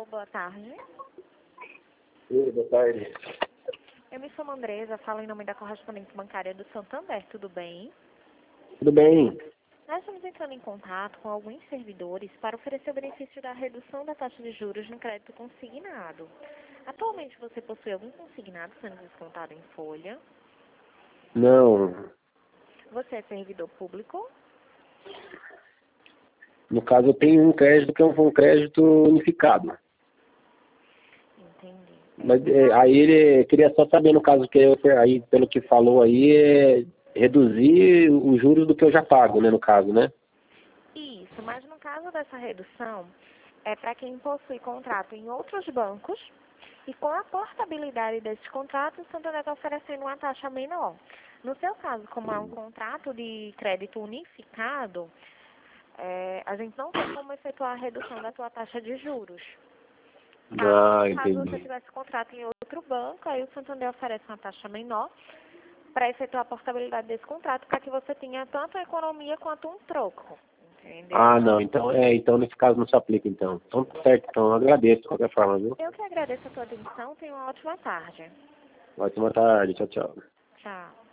boa tarde. Oi, boa tarde. Eu me chamo Andresa, falo em nome da correspondente bancária do Santander, tudo bem? Tudo bem? Nós estamos entrando em contato com alguns servidores para oferecer o benefício da redução da taxa de juros no crédito consignado. Atualmente você possui algum consignado sendo descontado em folha? Não. Você é servidor público? No caso, eu tenho um crédito que é um crédito unificado. Entendi. Mas aí ele queria só saber, no caso, que aí, pelo que falou aí, reduzir os juros do que eu já pago, né, no caso, né? Isso, mas no caso dessa redução, é para quem possui contrato em outros bancos e com a portabilidade desses contratos, o Santander está oferecendo uma taxa menor. No seu caso, como é um contrato de crédito unificado, a gente não tem como efetuar a redução da sua taxa de juros. Caso você Entendi. tivesse contrato em outro banco, aí o Santander oferece uma taxa menor para efetuar a portabilidade desse contrato, para que você tenha tanto a economia quanto um troco. Entendeu? Não, então nesse caso não se aplica, então. Então, tá certo, então eu agradeço de qualquer forma, viu? Eu que agradeço a sua atenção. Tenha uma ótima tarde. Ótima tarde, tchau, tchau. Tchau.